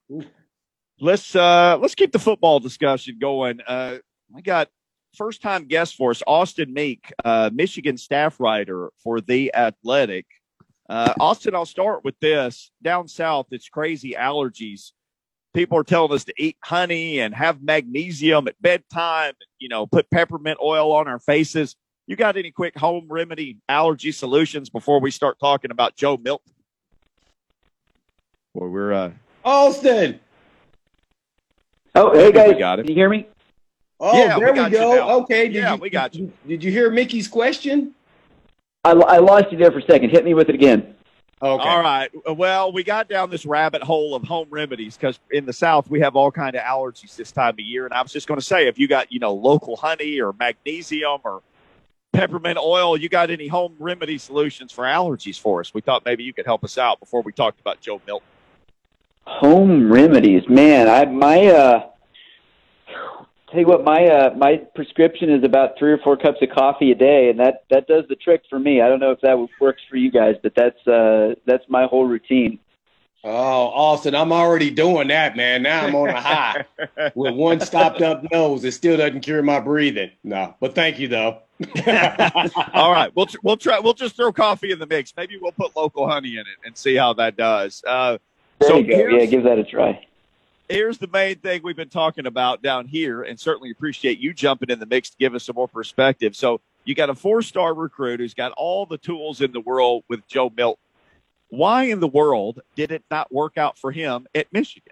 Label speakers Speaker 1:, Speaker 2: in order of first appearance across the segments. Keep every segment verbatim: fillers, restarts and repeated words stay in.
Speaker 1: Ooh.
Speaker 2: Let's uh, let's keep the football discussion going. Uh, I got first time guest for us, Austin Meek, uh, Michigan staff writer for The Athletic. Uh, Austin, I'll start with this. Down south, it's crazy allergies. People are telling us to eat honey and have magnesium at bedtime, you know, put peppermint oil on our faces. You got any quick home remedy allergy solutions before we start talking about Joe Milton? Well, we're uh,
Speaker 1: Austin.
Speaker 3: Oh, hey guys, can you hear me?
Speaker 1: Oh,
Speaker 2: yeah,
Speaker 1: there
Speaker 2: we,
Speaker 1: we go. Okay, did
Speaker 2: yeah,
Speaker 1: you,
Speaker 2: we got you.
Speaker 1: Did you hear Mickey's question?
Speaker 3: I, I lost you there for a second. Hit me with it again.
Speaker 1: Okay.
Speaker 2: All right. Well, we got down this rabbit hole of home remedies because in the South we have all kind of allergies this time of year. And I was just going to say, if you got, you know, local honey or magnesium or peppermint oil, you got any home remedy solutions for allergies for us? We thought maybe you could help us out before we talked about Joe Milton.
Speaker 3: Home remedies, man. I my uh, tell you what, my uh, my prescription is about three or four cups of coffee a day, and that, that does the trick for me. I don't know if that works for you guys, but that's uh, that's my whole routine.
Speaker 1: Oh, Austin, I'm already doing that, man. Now I'm on a high with one stopped up nose. It still doesn't cure my breathing. No, but thank you though.
Speaker 2: All right, we'll we'll try. We'll just throw coffee in the mix. Maybe we'll put local honey in it and see how that does. Uh,
Speaker 3: there
Speaker 2: so
Speaker 3: you go. Yeah, give that a try.
Speaker 2: Here's the main thing we've been talking about down here, and certainly appreciate you jumping in the mix to give us some more perspective. So you got a four-star recruit who's got all the tools in the world with Joe Milton. Why in the world did it not work out for him at Michigan?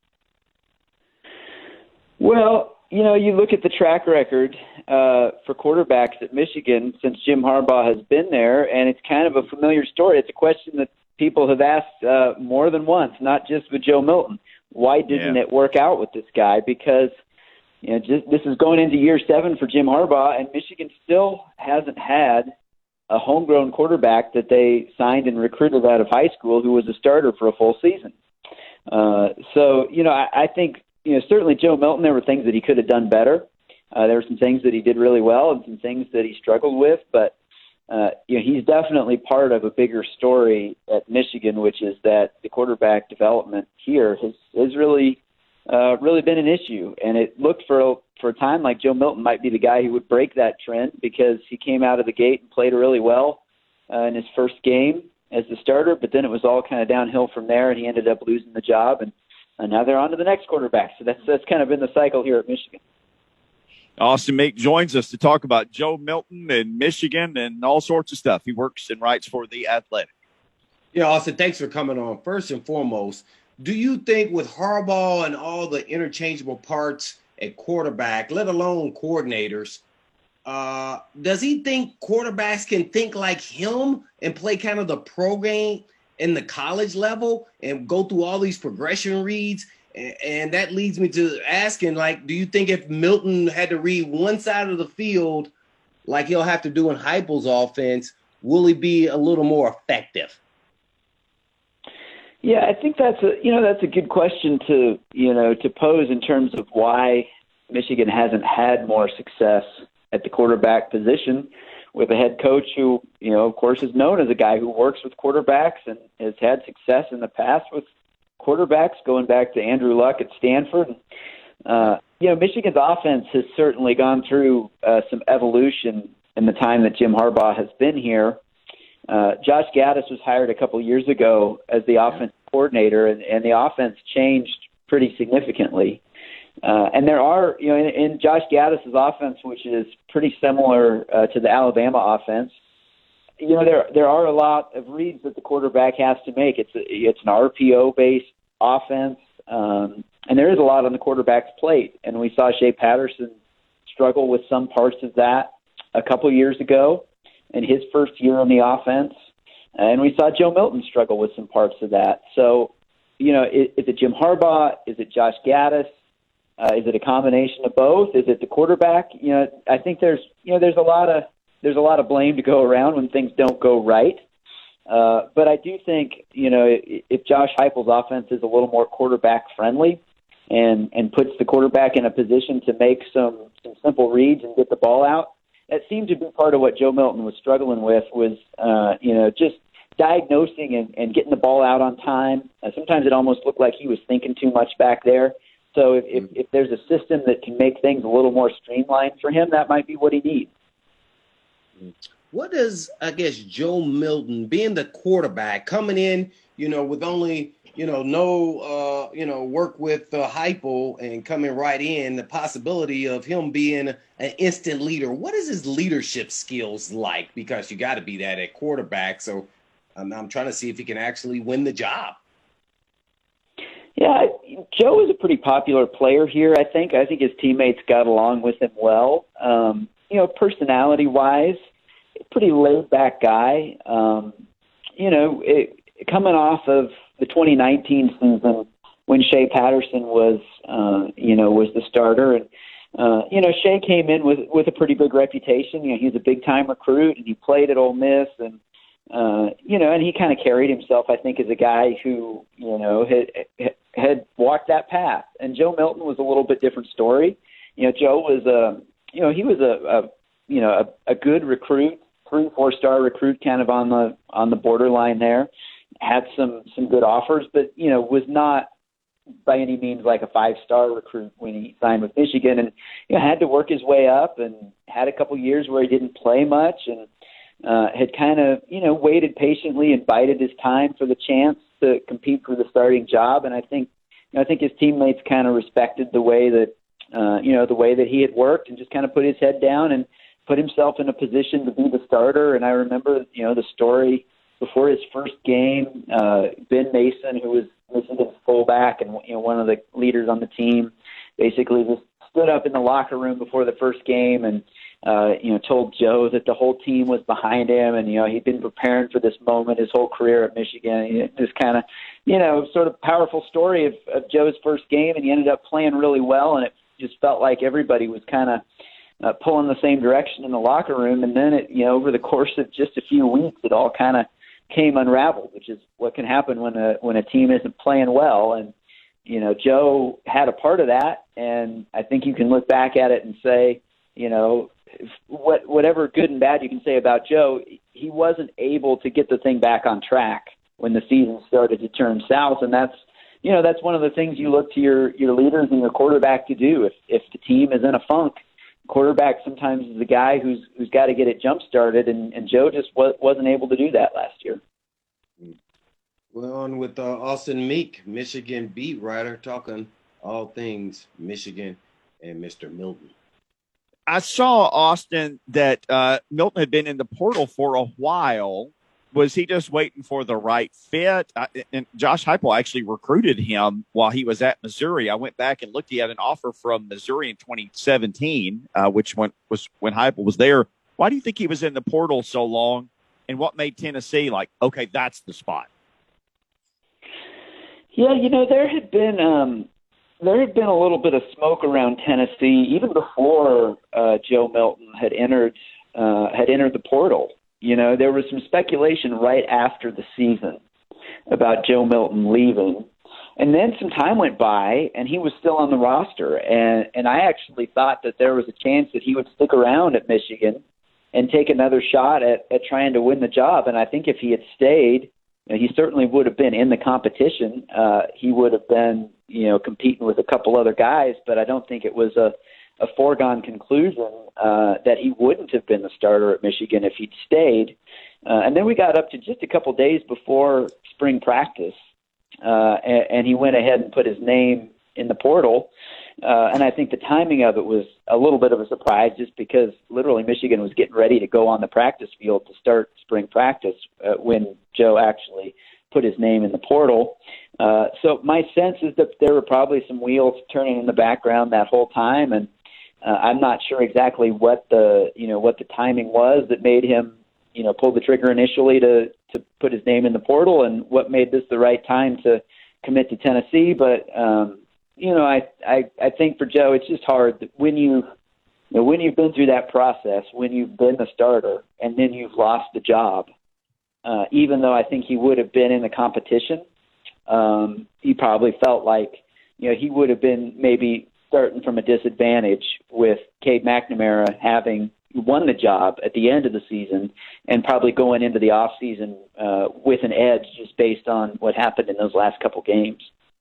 Speaker 3: Well, you know, you look at the track record uh, for quarterbacks at Michigan since Jim Harbaugh has been there, and it's kind of a familiar story. It's a question that people have asked uh, more than once, not just with Joe Milton. Why didn't
Speaker 2: yeah.
Speaker 3: it work out with this guy? Because you know, just, this is going into year seven for Jim Harbaugh, and Michigan still hasn't had a homegrown quarterback that they signed and recruited out of high school who was a starter for a full season. Uh, so, you know, I, I think, you know, certainly Joe Milton, there were things that he could have done better. Uh, there were some things that he did really well and some things that he struggled with, but Uh, you know, he's definitely part of a bigger story at Michigan, which is that the quarterback development here has, has really, uh, really been an issue. And it looked for, for a time like Joe Milton might be the guy who would break that trend because he came out of the gate and played really well uh, in his first game as the starter, but then it was all kind of downhill from there, and he ended up losing the job. And, and now they're on to the next quarterback. So that's, that's kind of been the cycle here at Michigan.
Speaker 2: Austin Meek joins us to talk about Joe Milton and Michigan and all sorts of stuff. He works and writes for The Athletic.
Speaker 1: Yeah, Austin, thanks for coming on. First and foremost, do you think with Harbaugh and all the interchangeable parts at quarterback, let alone coordinators, uh, does he think quarterbacks can think like him and play kind of the pro game in the college level and go through all these progression reads? And that leads me to asking, like, do you think if Milton had to read one side of the field like he'll have to do in Heupel's offense, will he be a little more effective?
Speaker 3: Yeah, I think that's a you know that's a good question to you know to pose in terms of why Michigan hasn't had more success at the quarterback position with a head coach who you know of course is known as a guy who works with quarterbacks and has had success in the past with quarterbacks, going back to Andrew Luck at Stanford. Uh, you know, Michigan's offense has certainly gone through uh, some evolution in the time that Jim Harbaugh has been here. Uh, Josh Gaddis was hired a couple years ago as the offensive coordinator, and, and the offense changed pretty significantly. Uh, and there are, you know, in, in Josh Gaddis's offense, which is pretty similar uh, to the Alabama offense, you know, there there are a lot of reads that the quarterback has to make. It's a, it's an R P O-based offense, um, and there is a lot on the quarterback's plate. And we saw Shea Patterson struggle with some parts of that a couple years ago in his first year on the offense. And we saw Joe Milton struggle with some parts of that. So, you know, is, is it Jim Harbaugh? Is it Josh Gaddis? Uh, is it a combination of both? Is it the quarterback? You know, I think there's, you know, there's a lot of, there's a lot of blame to go around when things don't go right. Uh, but I do think, you know, if Josh Heupel's offense is a little more quarterback friendly and, and puts the quarterback in a position to make some, some simple reads and get the ball out, that seemed to be part of what Joe Milton was struggling with was, uh, you know, just diagnosing and, and getting the ball out on time. Uh, sometimes it almost looked like he was thinking too much back there. So if, if, if there's a system that can make things a little more streamlined for him, that might be what he needs.
Speaker 1: What does, I guess, Joe Milton, being the quarterback, coming in, you know, with only, you know, no, uh, you know, work with uh, Heupel and coming right in, the possibility of him being an instant leader. What is his leadership skills like? Because you got to be that at quarterback. So I'm, I'm trying to see if he can actually win the job.
Speaker 3: Yeah, Joe is a pretty popular player here, I think. I think his teammates got along with him well. Um, you know, personality-wise, pretty laid-back guy. Um, you know, it, coming off of the twenty nineteen season when Shea Patterson was, uh, you know, was the starter. And, uh, you know, Shea came in with, with a pretty big reputation. You know, he's a big-time recruit, and he played at Ole Miss, and Uh, you know, and he kind of carried himself, I think, as a guy who, you know, had had walked that path. And Joe Milton was a little bit different story. You know, Joe was a, you know, he was a, a you know, a, a good recruit, three, four star recruit, kind of on the on the borderline there. Had some some good offers, but you know, was not by any means like a five star recruit when he signed with Michigan, and you know, had to work his way up, and had a couple years where he didn't play much, and Uh, had kind of, you know, waited patiently and bided his time for the chance to compete for the starting job. And I think, you know, I think his teammates kind of respected the way that, uh, you know, the way that he had worked, and just kind of put his head down and put himself in a position to be the starter. And I remember, you know, the story before his first game, uh, Ben Mason, who was Michigan's fullback and, you know, one of the leaders on the team, basically just stood up in the locker room before the first game and, Uh, you know, told Joe that the whole team was behind him, and, you know, he'd been preparing for this moment his whole career at Michigan. It was kind of, you know, sort of powerful story of, of Joe's first game, and he ended up playing really well, and it just felt like everybody was kind of uh, pulling the same direction in the locker room. And then, it, you know, over the course of just a few weeks, it all kind of came unraveled, which is what can happen when a when a team isn't playing well. And, you know, Joe had a part of that, and I think you can look back at it and say, you know, what whatever good and bad you can say about Joe, he wasn't able to get the thing back on track when the season started to turn south. And that's, you know, that's one of the things you look to your, your leaders and your quarterback to do. If if the team is in a funk, quarterback sometimes is the guy who's who's got to get it jump started, and, and Joe just was, wasn't able to do that last year.
Speaker 1: We're on with uh, Austin Meek, Michigan beat writer, talking all things Michigan and Mister Milton.
Speaker 2: I saw, Austin, that uh, Milton had been in the portal for a while. Was he just waiting for the right fit? I, and Josh Heupel actually recruited him while he was at Missouri. I went back and looked. He had an offer from Missouri in twenty seventeen, uh, which went, was when Heupel was there. Why do you think he was in the portal so long? And what made Tennessee like, okay, that's the spot?
Speaker 3: Yeah, you know, there had been um, – There had been a little bit of smoke around Tennessee even before uh, Joe Milton had entered uh, had entered the portal. You know, there was some speculation right after the season about Joe Milton leaving, and then some time went by, and he was still on the roster. And and I actually thought that there was a chance that he would stick around at Michigan and take another shot at, at trying to win the job. And I think if he had stayed, you know, he certainly would have been in the competition. Uh, he would have been, you know, competing with a couple other guys, but I don't think it was a, a foregone conclusion uh, that he wouldn't have been the starter at Michigan if he'd stayed. Uh, and then we got up to just a couple days before spring practice, uh, and, and he went ahead and put his name in the portal. Uh, and I think the timing of it was a little bit of a surprise, just because literally Michigan was getting ready to go on the practice field to start spring practice uh, when Joe actually put his name in the portal. Uh, so my sense is that there were probably some wheels turning in the background that whole time, and uh, I'm not sure exactly what the you know what the timing was that made him you know pull the trigger initially to to put his name in the portal, and what made this the right time to commit to Tennessee. But um, you know, I, I I think for Joe, it's just hard that when you, you know, when you've been through that process, when you've been the starter, and then you've lost the job. Uh, even though I think he would have been in the competition, um, he probably felt like, you know, he would have been maybe starting from a disadvantage with Cade McNamara having, won the job at the end of the season, and probably going into the off season uh, with an edge just based on what happened in those last couple games.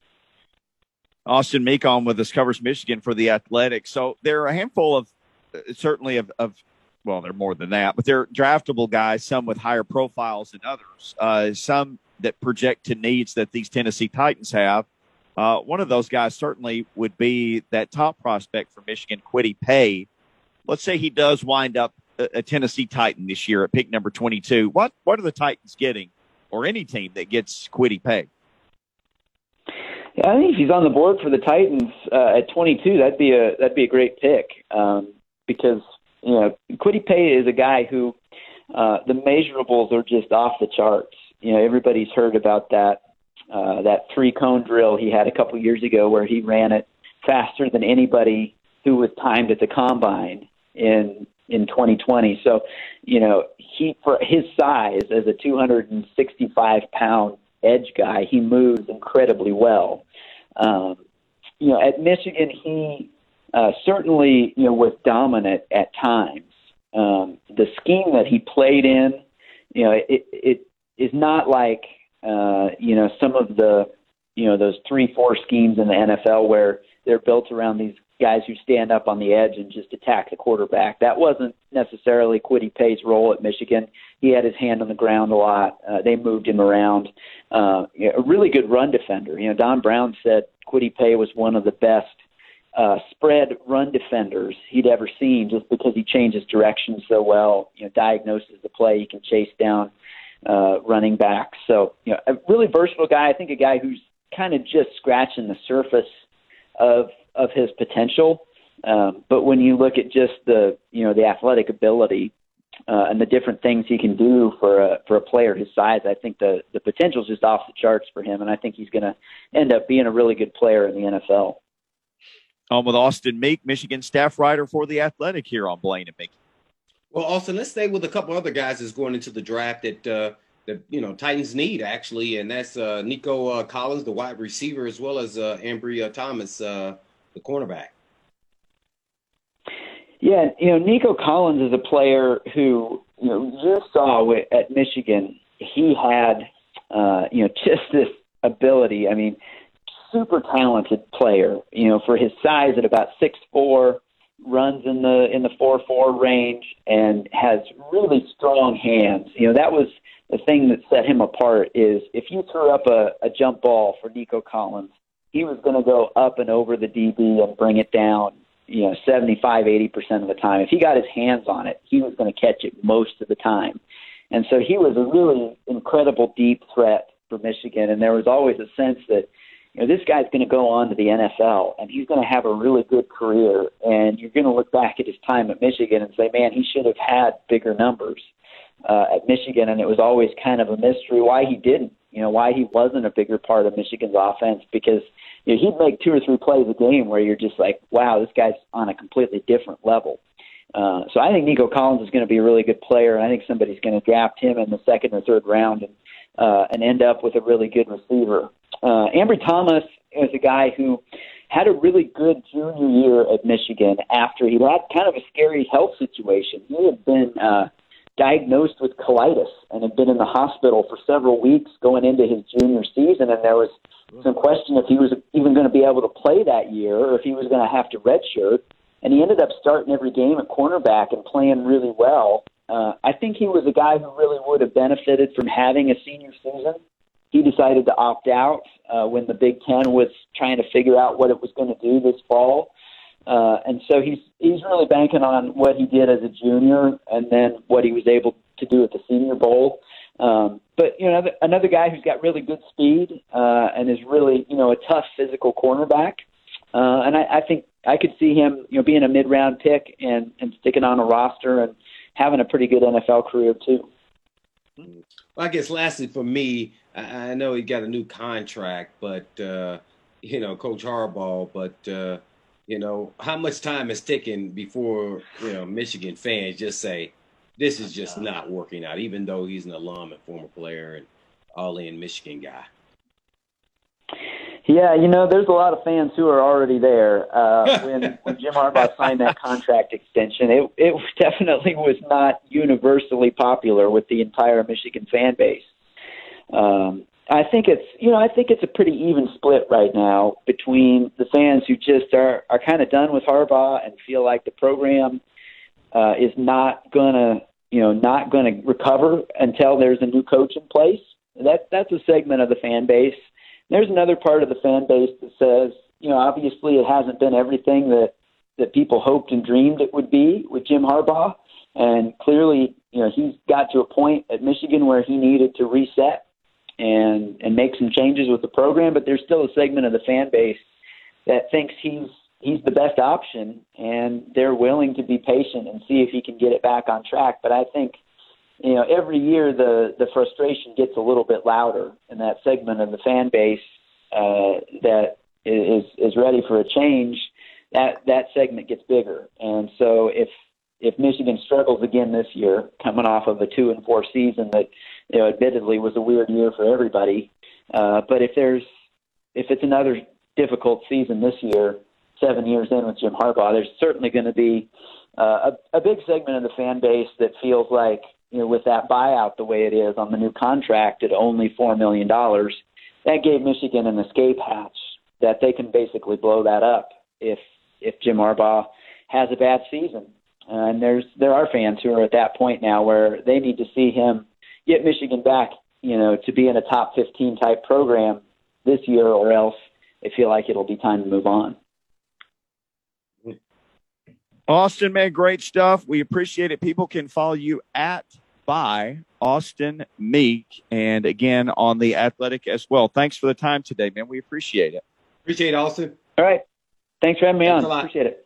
Speaker 2: Austin Meek on with us, covers Michigan for The Athletic. So there are a handful of, uh, certainly of, of, well, they're more than that, but they're draftable guys, some with higher profiles than others, uh, some that project to needs that these Tennessee Titans have. Uh, one of those guys certainly would be that top prospect for Michigan, Kwity Paye. Let's say he does wind up a, a Tennessee Titan this year at pick number twenty-two. What what are the Titans getting, or any team that gets Kwity Paye?
Speaker 3: Yeah, I think if he's on the board for the Titans uh, at twenty-two, that'd be a that'd be a great pick um, because you know Kwity Paye is a guy who uh, the measurables are just off the charts. You know, everybody's heard about that uh, that three cone drill he had a couple years ago, where he ran it faster than anybody who was timed at the combine in in twenty twenty. So, you know, he for his size as a two hundred sixty-five pound edge guy, he moves incredibly well. Um, you know, at Michigan, he uh, certainly, you know, was dominant at times. Um, the scheme that he played in, you know, it, it is not like, uh, you know, some of the, you know, those three, four schemes in the N F L where they're built around these guys who stand up on the edge and just attack the quarterback. That wasn't necessarily Kwity Paye's role at Michigan. He had his hand on the ground a lot. Uh, they moved him around. Uh, you know, a really good run defender. You know, Don Brown said Kwity Paye was one of the best uh, spread run defenders he'd ever seen, just because he changes direction so well. You know, diagnoses the play. He can chase down uh, running backs. So, you know, a really versatile guy. I think a guy who's kind of just scratching the surface of of his potential. Um, but when you look at just the, you know, the athletic ability uh, and the different things he can do for a, for a player his size, I think the, the potential is just off the charts for him. And I think he's going to end up being a really good player in the N F L.
Speaker 2: On with Austin Meek, Michigan staff writer for The Athletic here on Blaine and Mickey.
Speaker 1: Well, Austin, let's stay with a couple other guys that's going into the draft that, uh, that you know, Titans need, actually, and that's uh, Nico uh, Collins, the wide receiver, as well as uh, Ambry uh, Thomas, uh, the cornerback. Yeah,
Speaker 3: you know, Nico Collins is a player who, you know, you saw at Michigan, he had, uh, you know, just this ability. I mean, super talented player, you know, for his size at about six foot four, runs in the in the four four range, and has really strong hands. You know, that was the thing that set him apart, is if you threw up a, a jump ball for Nico Collins, he was going to go up and over the D B and bring it down, you know, seventy-five, eighty percent of the time. If he got his hands on it, he was going to catch it most of the time. And so he was a really incredible deep threat for Michigan. And there was always a sense that, you know, this guy's going to go on to the N F L and he's going to have a really good career. And you're going to look back at his time at Michigan and say, man, he should have had bigger numbers uh, at Michigan. And it was always kind of a mystery why he didn't, you know, why he wasn't a bigger part of Michigan's offense, because, you know, he'd make two or three plays a game where you're just like, wow, this guy's on a completely different level. Uh, so I think Nico Collins is going to be a really good player, and I think somebody's going to draft him in the second or third round and uh, and end up with a really good receiver. Uh, Ambry Thomas is a guy who had a really good junior year at Michigan after he had kind of a scary health situation. He had been uh, diagnosed with colitis and had been in the hospital for several weeks going into his junior season, and there was some question if he was even going to be able to play that year or if he was going to have to redshirt. And he ended up starting every game at cornerback and playing really well. Uh, I think he was a guy who really would have benefited from having a senior season. He decided to opt out uh, when the Big Ten was trying to figure out what it was going to do this fall. Uh, and so he's he's really banking on what he did as a junior and then what he was able to do at the Senior Bowl. Um, but, you know, another, another guy who's got really good speed uh, and is really, you know, a tough physical cornerback. Uh, and I, I think I could see him, you know, being a mid-round pick and, and sticking on a roster and having a pretty good N F L career too.
Speaker 1: Well, I guess lastly for me, I, I know he got a new contract, but, uh, you know, Coach Harbaugh, but, uh, you know, how much time is ticking before, you know, Michigan fans just say, this is just not working out, even though he's an alum and former player and all-in Michigan guy?
Speaker 3: Yeah, you know, there's a lot of fans who are already there. Uh, when, when Jim Harbaugh signed that contract extension, it, it definitely was not universally popular with the entire Michigan fan base. Um, I think it's, you know, I think it's a pretty even split right now between the fans who just are, are kind of done with Harbaugh and feel like the program uh, is not gonna, you know, not gonna recover until there's a new coach in place. That that's a segment of the fan base. There's another part of the fan base that says, you know, obviously it hasn't been everything that, that people hoped and dreamed it would be with Jim Harbaugh. And clearly, you know, he's got to a point at Michigan where he needed to reset and, and make some changes with the program. But there's still a segment of the fan base that thinks he's he's the best option, and they're willing to be patient and see if he can get it back on track. But I think, you know, every year the, the frustration gets a little bit louder in that segment of the fan base uh, that is is ready for a change. That that segment gets bigger, and so if if Michigan struggles again this year, coming off of a two and four season that, you know, admittedly was a weird year for everybody, uh, but if there's if it's another difficult season this year, seven years in with Jim Harbaugh, there's certainly going to be uh, a, a big segment of the fan base that feels like, you know, with that buyout the way it is on the new contract at only four million dollars, that gave Michigan an escape hatch that they can basically blow that up if if Jim Harbaugh has a bad season. Uh, and there's there are fans who are at that point now where they need to see him get Michigan back, you know, to be in a top fifteen type program this year, or else they feel like it'll be time to move on.
Speaker 2: Austin, man, great stuff. We appreciate it. People can follow you at by Austin Meek, and again on The Athletic as well. Thanks for the time today, man. We appreciate it.
Speaker 1: Appreciate it, Austin.
Speaker 3: All right. Thanks for having me
Speaker 1: Thanks
Speaker 3: on. Appreciate it.